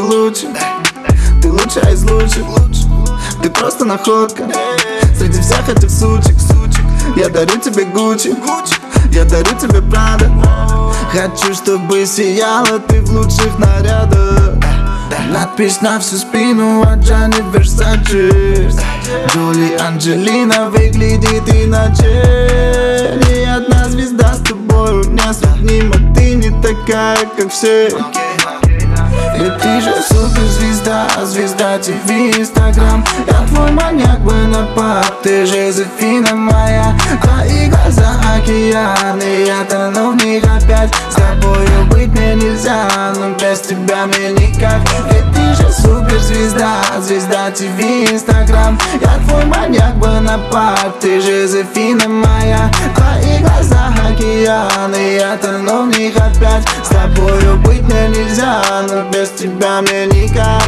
лучше. Ты лучшая из лучших. Ты просто находка среди всех этих сучек. Я дарю тебе Гуччи, я дарю тебе Прада. Хочу, чтобы сияла ты в лучших нарядах. Надпись на всю спину от Джанни Версачи. Джоли Анджелина выглядит иначе. Ни одна звезда с тобой несравнима. Ты не такая, как все. Ведь ты же суперзвезда, звезда ТВ, Инстаграм. Я твой маньяк, Бонапарт, ты Жозефина моя. Твои глаза океаны, я тону в них опять. С тобою быть мне нельзя, но без тебя мне никак. Ведь ты же суперзвезда, звезда ТВ, Инстаграм. Я твой маньяк, Бонапарт, ты Жозефина моя. Твои глаза океаны, я тону в них опять. С тобою быть мне нельзя, но без тебя мне никак.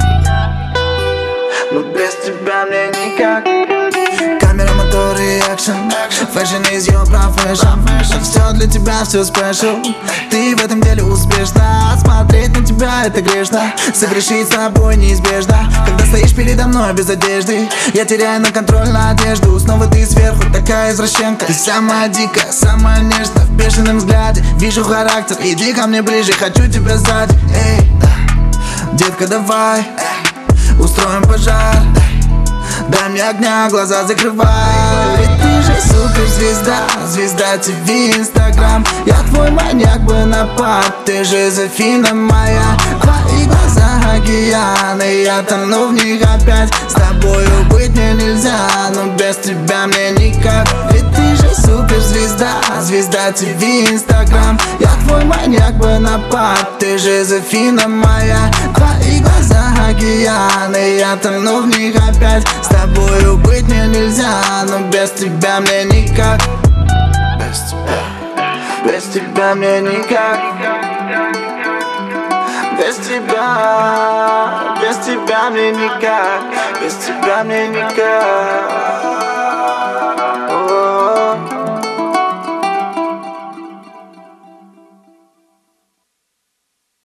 Но без тебя мне никак. Камера, мотор и экшен. Fashion is your profession. Все для тебя, все special. Ты в этом деле успешна. Смотреть на тебя это грешно. Согрешить с тобой неизбежно. Когда стоишь передо мной без одежды, я теряю на контроль на одежду. Снова ты сверху, такая извращенка. Ты самая дикая, самая нежная. В бешеном взгляде вижу характер. Иди ко мне ближе, хочу тебя сзади. Эй, детка, давай устроим пожар. Дай мне огня, глаза закрывай. Ведь ты же суперзвезда, звезда ТВ, Инстаграм. Я твой маньяк, Бонапарт, ты Жозефина моя. Твои глаза океаны, я тону в них опять. С тобою быть мне нельзя, но без тебя мне никак. Ведь ты же суперзвезда, звезда ТВ, Инстаграм. Я твой маньяк, Бонапарт, ты Жозефина моя. Твои глаза океаны, я тону в них опять. С тобою быть мне нельзя, но без тебя мне никак. Без тебя мне никак. Без тебя мне никак. Без тебя мне никак.